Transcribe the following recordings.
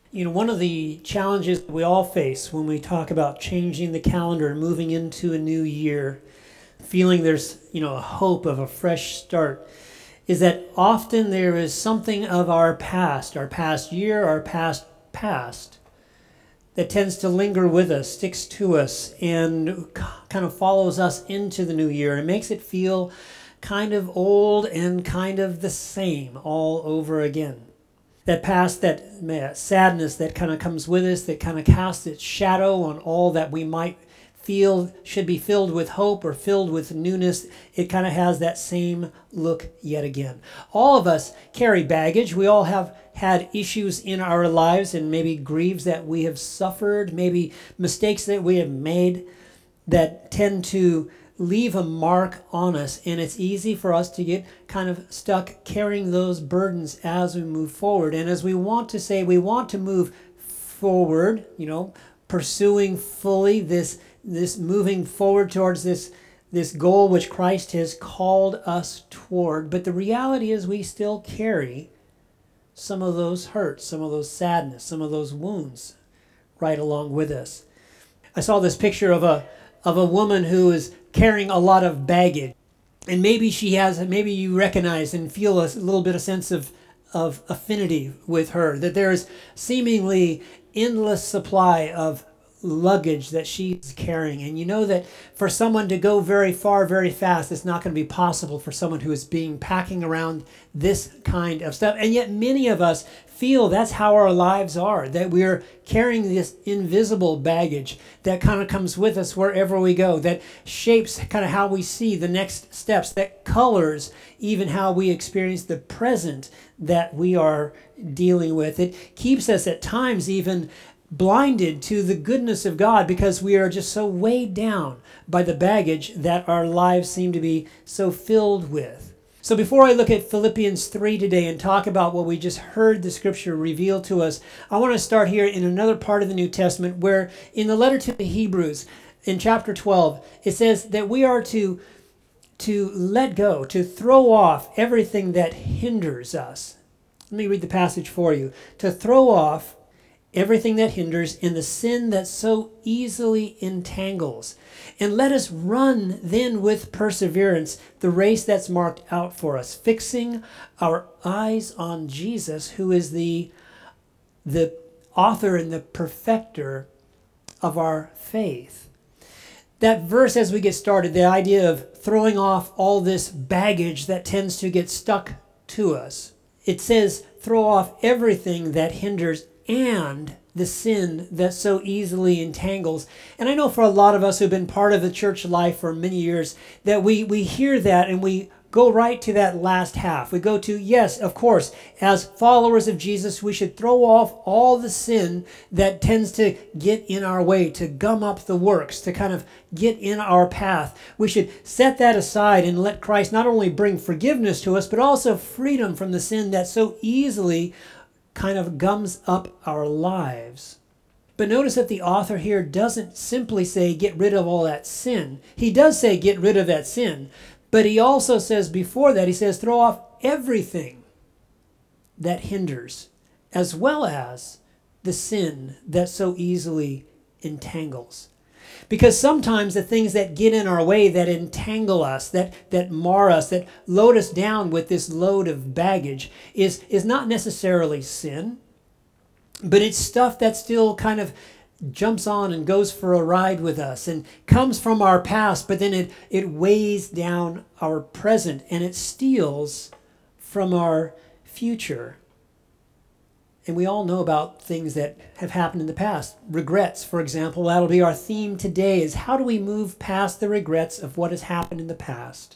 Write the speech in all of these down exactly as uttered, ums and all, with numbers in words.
You know, one of the challenges we all face when we talk about changing the calendar and moving into a new year, feeling there's, you know, a hope of a fresh start, is that often there is something of our past, our past year, our past past, that tends to linger with us, sticks to us, and kind of follows us into the new year. It makes it feel kind of old and kind of the same all over again. That past, that sadness that kind of comes with us, that kind of casts its shadow on all that we might feel should be filled with hope or filled with newness, it kind of has that same look yet again. All of us carry baggage. We all have had issues in our lives and maybe grieves that we have suffered, maybe mistakes that we have made that tend to leave a mark on us, and it's easy for us to get kind of stuck carrying those burdens as we move forward. And as we want to say, we want to move forward, you know, pursuing fully this this moving forward towards this this goal which Christ has called us toward. But the reality is we still carry some of those hurts, some of those sadness, some of those wounds right along with us. I saw this picture of a of a woman who is carrying a lot of baggage. And maybe she has, maybe you recognize and feel a little bit of sense of, of affinity with her, that there is seemingly endless supply of luggage that she's carrying. And you know that for someone to go very far, very fast, it's not going to be possible for someone who is being packing around this kind of stuff. And yet many of us feel that's how our lives are, that we're carrying this invisible baggage that kind of comes with us wherever we go, that shapes kind of how we see the next steps, that colors even how we experience the present that we are dealing with. It keeps us at times even blinded to the goodness of God because we are just so weighed down by the baggage that our lives seem to be so filled with. So before I look at Philippians three today and talk about what we just heard the scripture reveal to us, I want to start here in another part of the New Testament where in the letter to the Hebrews in chapter twelve, it says that we are to, to let go, to throw off everything that hinders us. Let me read the passage for you. To throw off everything that hinders and the sin that so easily entangles. And let us run then with perseverance the race that's marked out for us, fixing our eyes on Jesus, who is the, the author and the perfecter of our faith. That verse, as we get started, the idea of throwing off all this baggage that tends to get stuck to us. It says, throw off everything that hinders and the sin that so easily entangles. And I know for a lot of us who've been part of the church life for many years, that we, we hear that and we go right to that last half. We go to, yes, of course, as followers of Jesus, we should throw off all the sin that tends to get in our way, to gum up the works, to kind of get in our path. We should set that aside and let Christ not only bring forgiveness to us, but also freedom from the sin that so easily kind of gums up our lives. But notice that the author here doesn't simply say get rid of all that sin. He does say get rid of that sin, but he also says before that, he says throw off everything that hinders, as well as the sin that so easily entangles. Because sometimes the things that get in our way, that entangle us, that, that mar us, that load us down with this load of baggage is, is not necessarily sin, but it's stuff that still kind of jumps on and goes for a ride with us and comes from our past, but then it, it weighs down our present and it steals from our future. And we all know about things that have happened in the past. Regrets, for example, that'll be our theme today, is how do we move past the regrets of what has happened in the past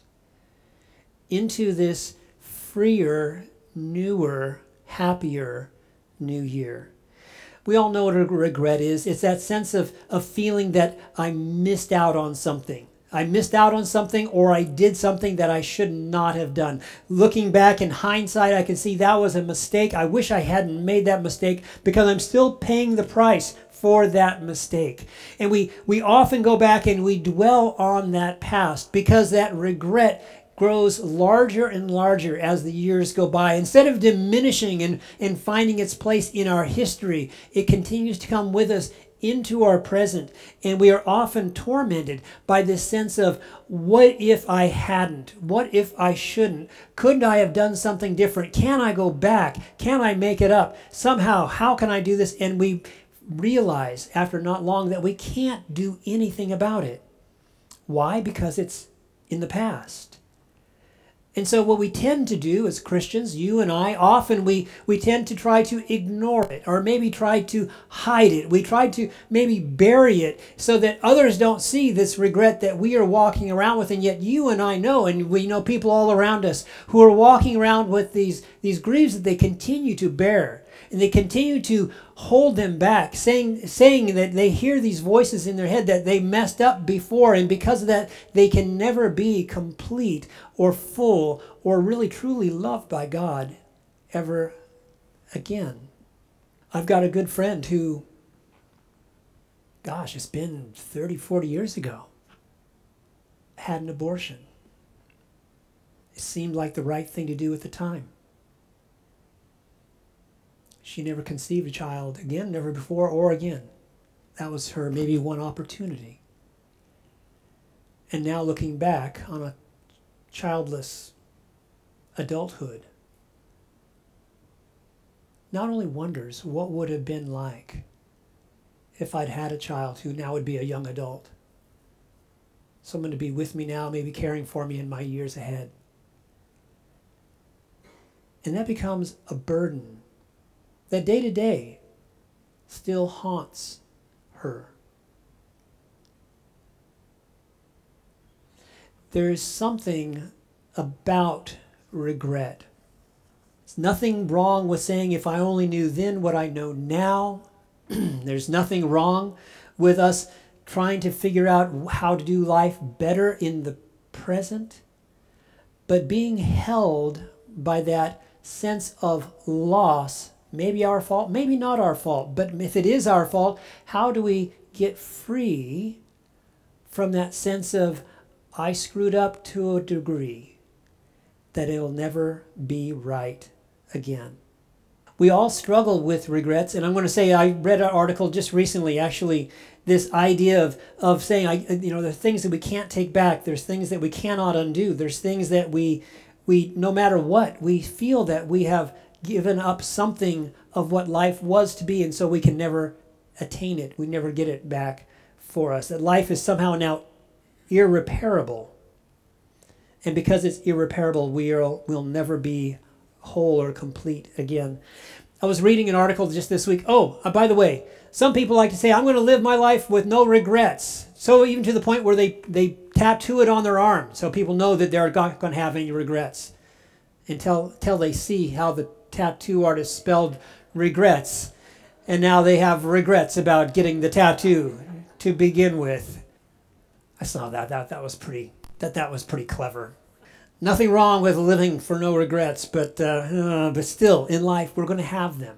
into this freer, newer, happier new year. We all know what a regret is. It's that sense of, of feeling that I missed out on something. I missed out on something, or I did something that I should not have done. Looking back in hindsight, I can see that was a mistake. I wish I hadn't made that mistake because I'm still paying the price for that mistake. And we, we often go back and we dwell on that past because that regret grows larger and larger as the years go by. Instead of diminishing and, and finding its place in our history, it continues to come with us into our present. And we are often tormented by this sense of, what if I hadn't? What if I shouldn't? Couldn't I have done something different? Can I go back? Can I make it up? Somehow, how can I do this? And we realize after not long that we can't do anything about it. Why? Because it's in the past. And so what we tend to do as Christians, you and I, often we, we tend to try to ignore it, or maybe try to hide it. We try to maybe bury it so that others don't see this regret that we are walking around with. And yet you and I know, and we know people all around us who are walking around with these, these griefs that they continue to bear. And they continue to hold them back, saying, saying that they hear these voices in their head that they messed up before. And because of that, they can never be complete or full or really truly loved by God ever again. I've got a good friend who, gosh, it's been thirty, forty years ago, had an abortion. It seemed like the right thing to do at the time. She never conceived a child again, never before or again. That was her maybe one opportunity. And now looking back on a childless adulthood, not only wonders what would have been like if I'd had a child who now would be a young adult. Someone to be with me now, maybe caring for me in my years ahead. And that becomes a burden that day to day still haunts her. There is something about regret. There's nothing wrong with saying, if I only knew then what I know now. There's nothing wrong with us trying to figure out how to do life better in the present. But being held by that sense of loss, maybe our fault, maybe not our fault, but if it is our fault, how do we get free from that sense of, I screwed up to a degree that it'll never be right again? We all struggle with regrets, and I'm going to say I read an article just recently, actually, this idea of, of saying, I, you know, there's things that we can't take back, there's things that we cannot undo, there's things that we, we no matter what, we feel that we have given up something of what life was to be, and so we can never attain it, we never get it back for us, that life is somehow now irreparable. And because it's irreparable, we'll, we'll never be whole or complete again. I was reading an article just this week. Oh, uh, by the way, some people like to say, I'm going to live my life with no regrets. So even to the point where they, they tattoo it on their arm so people know that they're not going to have any regrets until, until they see how the tattoo artist spelled regrets. And now they have regrets about getting the tattoo to begin with. I saw that. That, that was pretty, that, that was pretty clever. Nothing wrong with living for no regrets, but uh, uh, but still, in life, we're going to have them.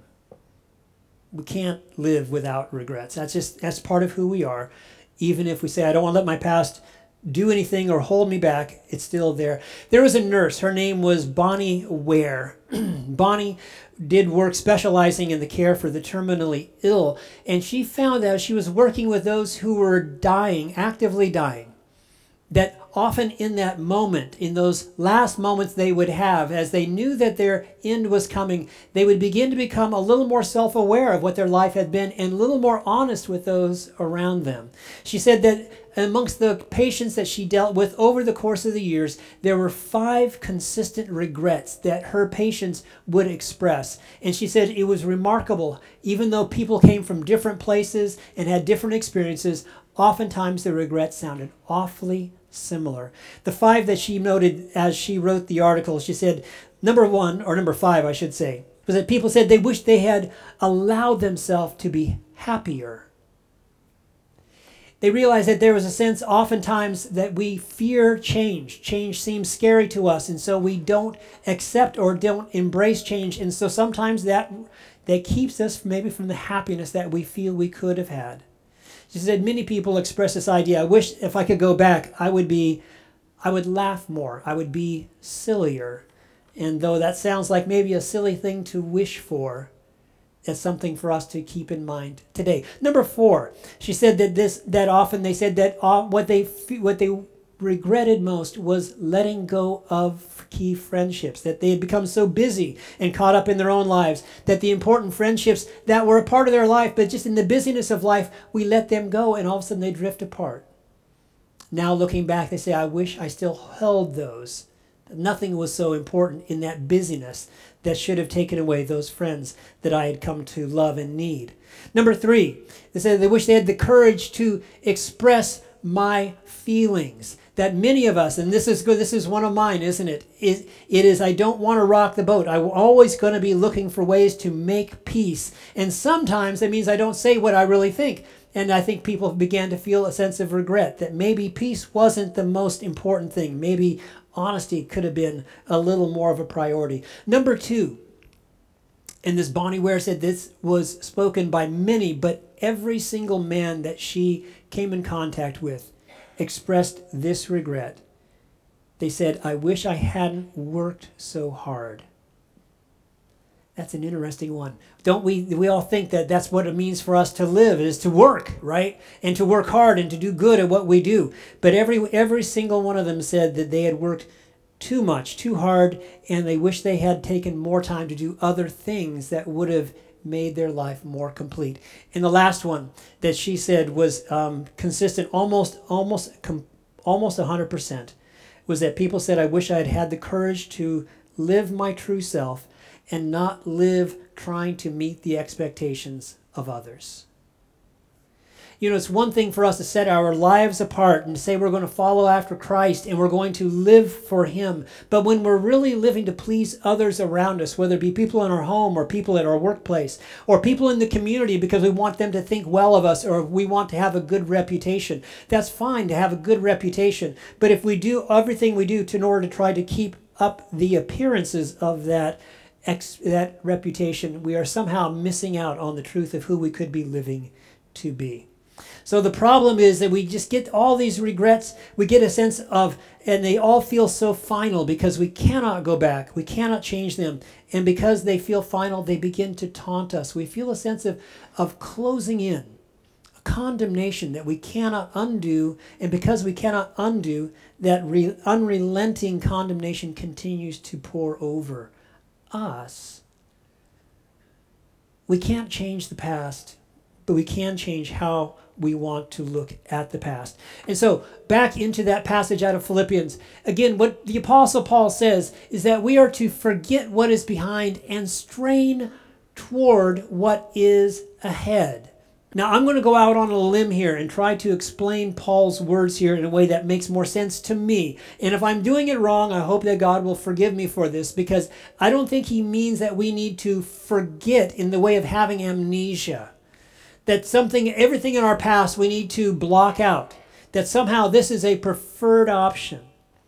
We can't live without regrets. That's just that's part of who we are. Even if we say, I don't want to let my past do anything or hold me back, it's still there. There was a nurse. Her name was Bonnie Ware. Bonnie did work specializing in the care for the terminally ill, and she found that as she was working with those who were dying, actively dying, that often in that moment, in those last moments they would have, as they knew that their end was coming, they would begin to become a little more self-aware of what their life had been and a little more honest with those around them. She said that amongst the patients that she dealt with over the course of the years, there were five consistent regrets that her patients would express. And she said it was remarkable, even though people came from different places and had different experiences, oftentimes the regrets sounded awfully similar. The five that she noted as she wrote the article, she said, number one, or number five, I should say, was that people said they wished they had allowed themselves to be happier. They realized that there was a sense oftentimes that we fear change. Change seems scary to us, and so we don't accept or don't embrace change. And so sometimes that, that keeps us maybe from the happiness that we feel we could have had. She said many people express this idea, I wish if I could go back, I would be I would laugh more. I would be sillier. And though that sounds like maybe a silly thing to wish for, it's something for us to keep in mind today. Number four, she said that this that often they said that uh, what they what they regretted most was letting go of key friendships, that they had become so busy and caught up in their own lives that the important friendships that were a part of their life, but just in the busyness of life, we let them go and all of a sudden they drift apart. Now looking back, they say, I wish I still held those. Nothing was so important in that busyness that should have taken away those friends that I had come to love and need. Number three, they said they wish they had the courage to express my feelings. That many of us, and this is good, this is one of mine, isn't it? It, it is, I don't want to rock the boat. I'm always going to be looking for ways to make peace. And sometimes that means I don't say what I really think. And I think people began to feel a sense of regret that maybe peace wasn't the most important thing. Maybe honesty could have been a little more of a priority. Number two, and this Bonnie Ware said this was spoken by many, but every single man that she came in contact with expressed this regret. They said, I wish I hadn't worked so hard. That's an interesting one. Don't we, we all think that that's what it means for us to live, is to work, right? And to work hard and to do good at what we do. But every every single one of them said that they had worked too much, too hard, and they wish they had taken more time to do other things that would have made their life more complete. And the last one that she said was um, consistent almost, almost, com- almost one hundred percent, was that people said, I wish I had had the courage to live my true self and not live trying to meet the expectations of others. You know, it's one thing for us to set our lives apart and say we're going to follow after Christ and we're going to live for Him. But when we're really living to please others around us, whether it be people in our home or people at our workplace or people in the community because we want them to think well of us or we want to have a good reputation, that's fine to have a good reputation. But if we do everything we do to, in order to try to keep up the appearances of that, ex, that reputation, we are somehow missing out on the truth of who we could be living to be. So the problem is that we just get all these regrets. We get a sense of, and they all feel so final because we cannot go back. We cannot change them. And because they feel final, they begin to taunt us. We feel a sense of, of closing in, a condemnation that we cannot undo. And because we cannot undo, that re- unrelenting condemnation continues to pour over us. We can't change the past, but we can change how we want to look at the past. And so back into that passage out of Philippians. Again, what the Apostle Paul says is that we are to forget what is behind and strain toward what is ahead. Now, I'm going to go out on a limb here and try to explain Paul's words here in a way that makes more sense to me. And if I'm doing it wrong, I hope that God will forgive me for this, because I don't think he means that we need to forget in the way of having amnesia. That something, everything in our past we need to block out. That somehow this is a preferred option.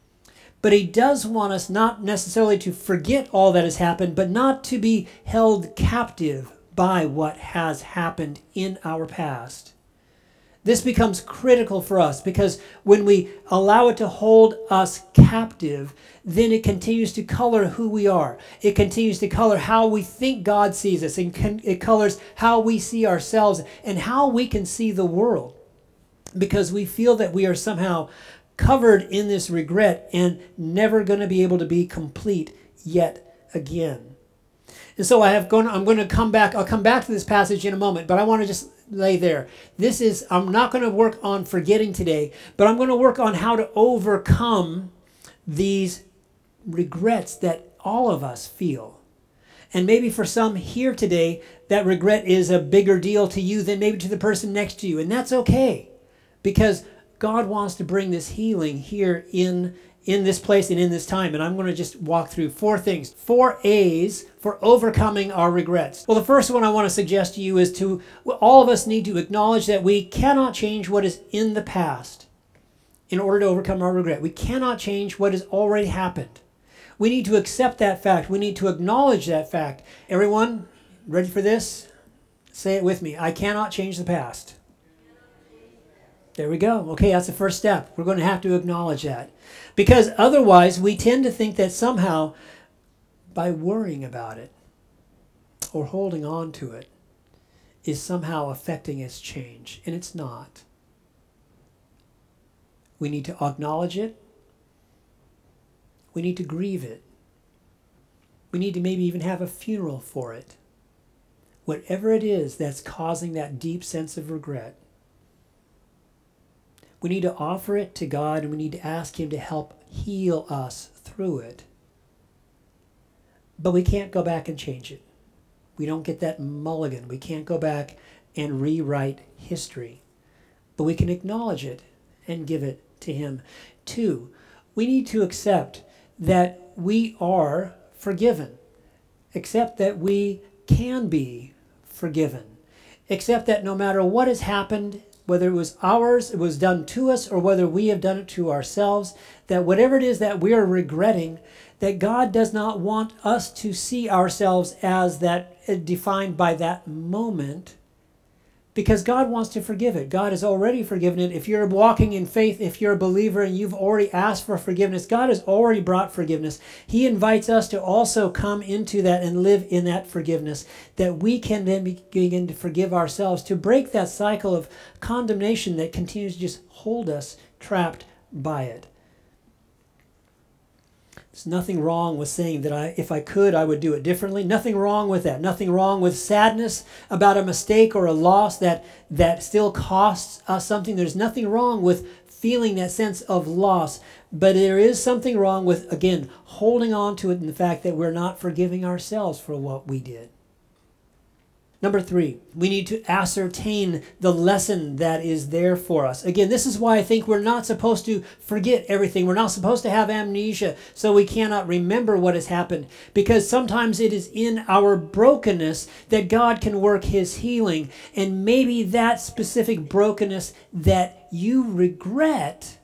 But he does want us not necessarily to forget all that has happened, but not to be held captive by what has happened in our past. This becomes critical for us because when we allow it to hold us captive, then it continues to color who we are. It continues to color how we think God sees us. It colors how we see ourselves and how we can see the world, because we feel that we are somehow covered in this regret and never going to be able to be complete yet again. And so I have gone, I'm going to come back. I'll come back to this passage in a moment, but I want to just lay there. This is, I'm not going to work on forgetting today, but I'm going to work on how to overcome these regrets that all of us feel. And maybe for some here today, that regret is a bigger deal to you than maybe to the person next to you. And that's okay, because God wants to bring this healing here in in this place and in this time. And I'm going to just walk through four things, four A's for overcoming our regrets. Well, the first one I want to suggest to you is to, all of us need to acknowledge that we cannot change what is in the past in order to overcome our regret. We cannot change what has already happened. We need to accept that fact. We need to acknowledge that fact. Everyone, ready for this? Say it with me. I cannot change the past. There we go. Okay, that's the first step. We're going to have to acknowledge that. Because otherwise, we tend to think that somehow by worrying about it or holding on to it is somehow affecting its change. And it's not. We need to acknowledge it. We need to grieve it. We need to maybe even have a funeral for it. Whatever it is that's causing that deep sense of regret, we need to offer it to God, and we need to ask Him to help heal us through it. But we can't go back and change it. We don't get that mulligan. We can't go back and rewrite history. But we can acknowledge it and give it to Him. Two, we need to accept that we are forgiven. Accept that we can be forgiven. Accept that no matter what has happened, whether it was ours, it was done to us, or whether we have done it to ourselves, that whatever it is that we are regretting, that God does not want us to see ourselves as that uh, defined by that moment, because God wants to forgive it. God has already forgiven it. If you're walking in faith, if you're a believer and you've already asked for forgiveness, God has already brought forgiveness. He invites us to also come into that and live in that forgiveness, that we can then begin to forgive ourselves, to break that cycle of condemnation that continues to just hold us trapped by it. There's nothing wrong with saying that I, if I could, I would do it differently. Nothing wrong with that. Nothing wrong with sadness about a mistake or a loss that, that still costs us something. There's nothing wrong with feeling that sense of loss. But there is something wrong with, again, holding on to it in the fact that we're not forgiving ourselves for what we did. Number three, we need to ascertain the lesson that is there for us. Again, this is why I think we're not supposed to forget everything. We're not supposed to have amnesia so we cannot remember what has happened. Because sometimes it is in our brokenness that God can work His healing. And maybe that specific brokenness that you regret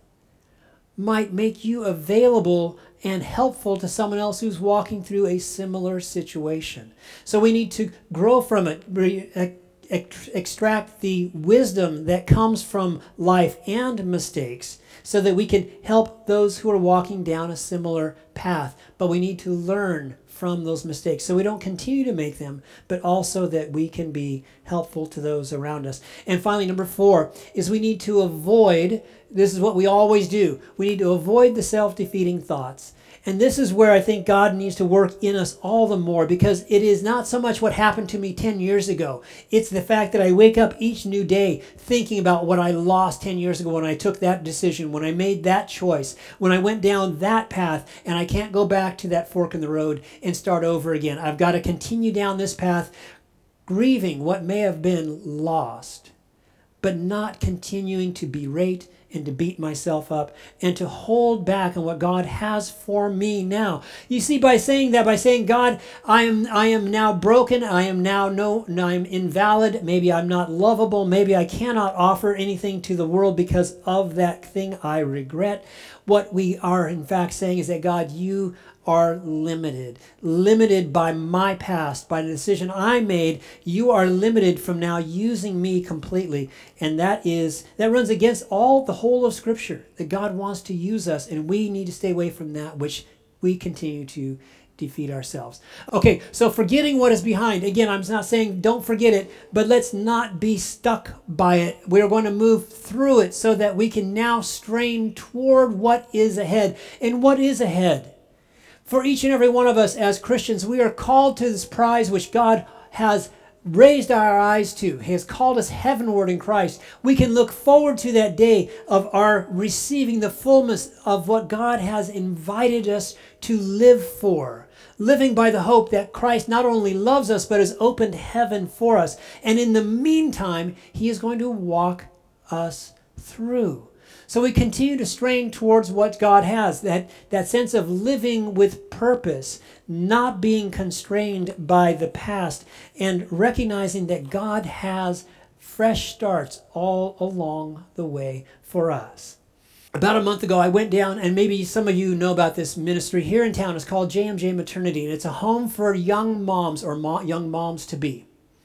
might make you available and helpful to someone else who's walking through a similar situation. So we need to grow from it, re- ex- extract the wisdom that comes from life and mistakes so that we can help those who are walking down a similar path. But we need to learn from those mistakes so we don't continue to make them, but also that we can be helpful to those around us. And finally, number four is we need to avoid, this is what we always do, we need to avoid the self-defeating thoughts. And this is where I think God needs to work in us all the more, because it is not so much what happened to me ten years ago. It's the fact that I wake up each new day thinking about what I lost ten years ago when I took that decision, when I made that choice, when I went down that path, and I can't go back to that fork in the road and start over again. I've got to continue down this path, grieving what may have been lost, but not continuing to berate and to beat myself up and to hold back on what God has for me now. You see, by saying that, by saying, God, I am I am now broken, I am now no, I'm invalid, maybe I'm not lovable, maybe I cannot offer anything to the world because of that thing I regret. What we are in fact saying is that, God, you are limited. Limited by my past, by the decision I made. You are limited from now using me completely. And that is, that runs against all the whole of Scripture, that God wants to use us, and we need to stay away from that which we continue to defeat ourselves. Okay, so forgetting what is behind. Again, I'm not saying don't forget it, but let's not be stuck by it. We're going to move through it so that we can now strain toward what is ahead. And what is ahead? For each and every one of us as Christians, we are called to this prize which God has raised our eyes to. He has called us heavenward in Christ. We can look forward to that day of our receiving the fullness of what God has invited us to live for. Living by the hope that Christ not only loves us, but has opened heaven for us. And in the meantime, He is going to walk us through. So we continue to strain towards what God has, that, that sense of living with purpose, not being constrained by the past, and recognizing that God has fresh starts all along the way for us. About a month ago, I went down, and maybe some of you know about this ministry here in town. It's called J M J Maternity, and it's a home for young moms or mo- young moms to be.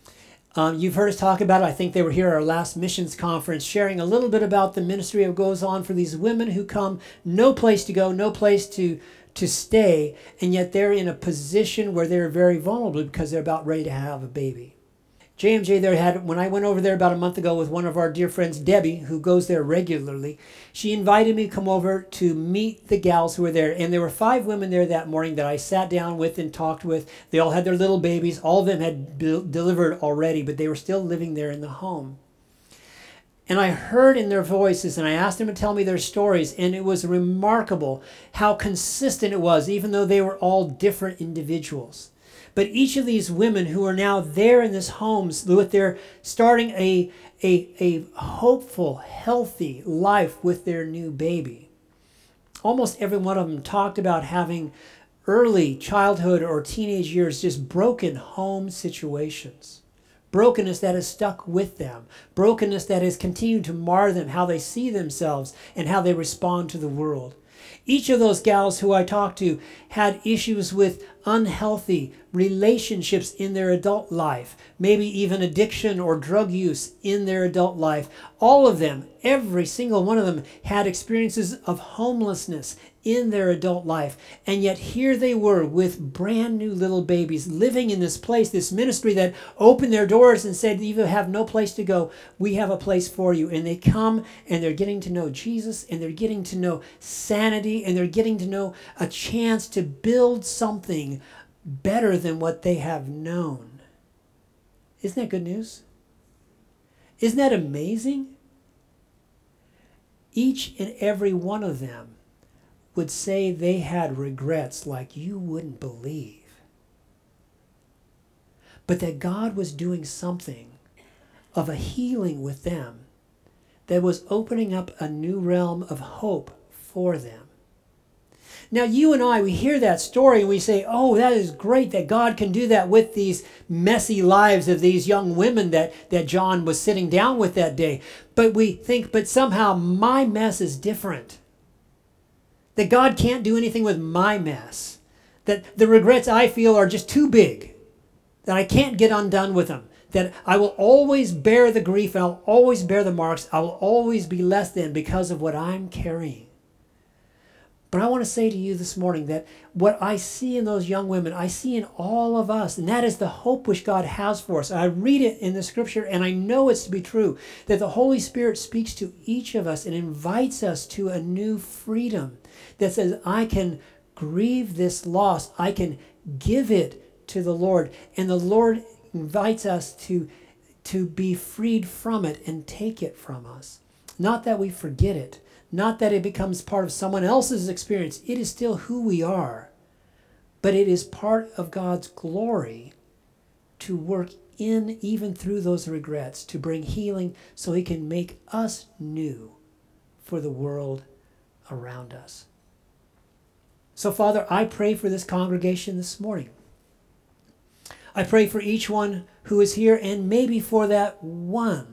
Um, you've heard us talk about it. I think they were here at our last missions conference, sharing a little bit about the ministry that goes on for these women who come, no place to go, no place to to stay, and yet they're in a position where they're very vulnerable because they're about ready to have a baby. J M J there had, when I went over there about a month ago with one of our dear friends, Debbie, who goes there regularly, she invited me to come over to meet the gals who were there. And there were five women there that morning that I sat down with and talked with. They all had their little babies. All of them had be- delivered already, but they were still living there in the home. And I heard in their voices, and I asked them to tell me their stories, and it was remarkable how consistent it was, even though they were all different individuals. But each of these women who are now there in this homes, with their starting a, a, a hopeful, healthy life with their new baby. Almost every one of them talked about having early childhood or teenage years, just broken home situations. Brokenness that has stuck with them. Brokenness that has continued to mar them, how they see themselves and how they respond to the world. Each of those gals who I talked to had issues with unhealthy relationships in their adult life, maybe even addiction or drug use in their adult life. All of them, every single one of them, had experiences of homelessness in their adult life. And yet here they were with brand new little babies living in this place, this ministry that opened their doors and said, you have no place to go. We have a place for you. And they come and they're getting to know Jesus, and they're getting to know sanity, and they're getting to know a chance to build something better than what they have known. Isn't that good news? Isn't that amazing? Each and every one of them would say they had regrets like you wouldn't believe. But that God was doing something of a healing with them that was opening up a new realm of hope for them. Now, you and I, we hear that story and we say, oh, that is great that God can do that with these messy lives of these young women that, that John was sitting down with that day. But we think, but somehow my mess is different. That God can't do anything with my mess. That the regrets I feel are just too big. That I can't get undone with them. That I will always bear the grief and I'll always bear the marks. I will always be less than because of what I'm carrying. But I want to say to you this morning that what I see in those young women, I see in all of us, and that is the hope which God has for us. I read it in the scripture, and I know it's to be true, that the Holy Spirit speaks to each of us and invites us to a new freedom that says, I can grieve this loss. I can give it to the Lord. And the Lord invites us to, to be freed from it and take it from us. Not that we forget it. Not that it becomes part of someone else's experience. It is still who we are. But it is part of God's glory to work in, even through those regrets, to bring healing so he can make us new for the world around us. So, Father, I pray for this congregation this morning. I pray for each one who is here, and maybe for that one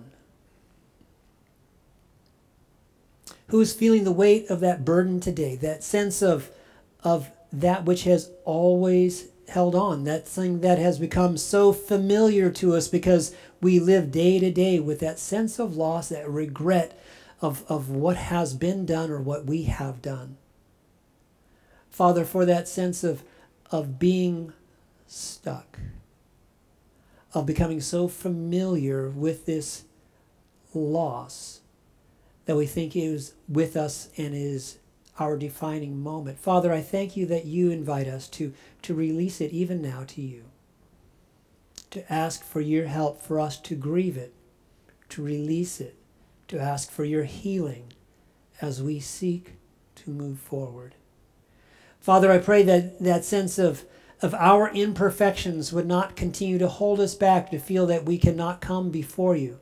who is feeling the weight of that burden today, that sense of, of that which has always held on, that thing that has become so familiar to us because we live day to day with that sense of loss, that regret of, of what has been done or what we have done. Father, for that sense of, of being stuck, of becoming so familiar with this loss, that we think is with us and is our defining moment. Father, I thank you that you invite us to, to release it even now to you, to ask for your help for us to grieve it, to release it, to ask for your healing as we seek to move forward. Father, I pray that that sense of, of our imperfections would not continue to hold us back, to feel that we cannot come before you.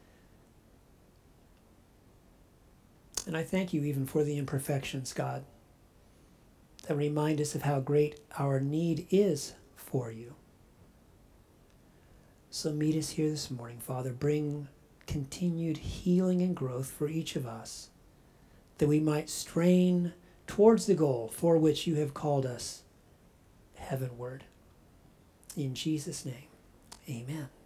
And I thank you even for the imperfections, God, that remind us of how great our need is for you. So meet us here this morning, Father. Bring continued healing and growth for each of us, that we might strain towards the goal for which you have called us heavenward. In Jesus' name, amen.